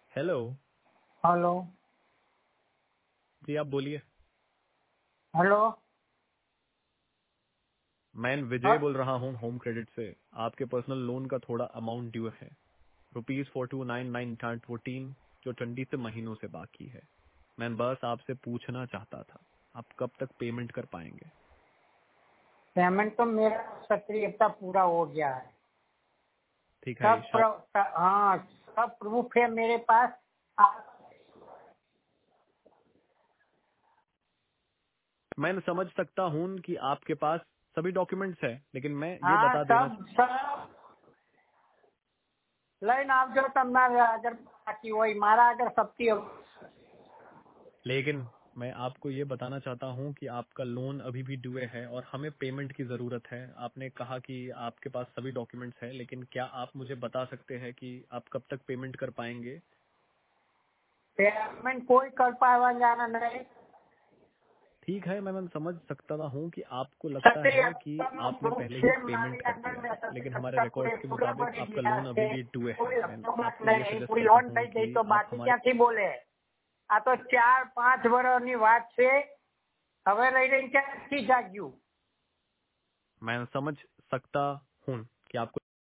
Hello. Hello. जी आप बोलिए। Hello. मैं विजय बोल रहा हूँ होम क्रेडिट से। आपके पर्सनल लोन का थोड़ा अमाउंट ड्यू है, ₹4299.14, जो 20 महीनों से बाकी है। मैं बस आपसे पूछना चाहता था, आप कब तक पेमेंट कर पाएंगे? पेमेंट तो मेरा 70 हफ्ता पूरा हो गया है। ठीक है। सब हाँ, सब प्रूफ है मेरे पास। मैं समझ सकता हूँ कि आपके पास सभी डॉक्यूमेंट्स है, लेकिन मैं ये हाँ, बता देना। सब लाइन आप जो તમને अगर बाकी वही मारा अगर 70 लेकिन मैं आपको ये बताना चाहता हूँ कि आपका लोन अभी भी ड्यू है और हमें पेमेंट की जरूरत है। आपने कहा कि आपके पास सभी डॉक्यूमेंट्स हैं, लेकिन क्या आप मुझे बता सकते हैं कि आप कब तक पेमेंट कर पाएंगे? पेमेंट कोई कर पाएगा जाना नहीं। ठीक है, मैं समझ सकता हूँ कि आपको लगता 70 है कि हफ्ता में आपने प्रूफ पहले ही से पेमेंट मानी कर अगर दिया मैं है, 70 लेकिन हमारे हफ्ता रिकॉर्ड्स के पूरा मुताबिक बड़ी आपका दिया लोन अभी है, भी ड्यू है। कोई मैं हफ्ता बात आपको ये नहीं, सजेस्ट पूरी करता लोन हूँ થઈ ગઈ कि તો आप બાકી हमारे ક્યાંથી बोले। આ તો 4-5 વર્ષની વાત છે, હવે લઈ રही ક્યાંથી જાગ્યું। मैं समझ सकता हूँ कि आपको